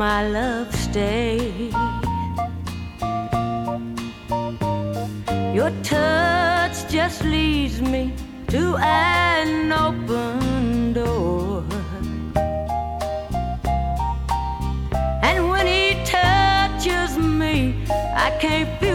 my love stay. Your touch just leads me to an open door, and when he touches me, I can't feel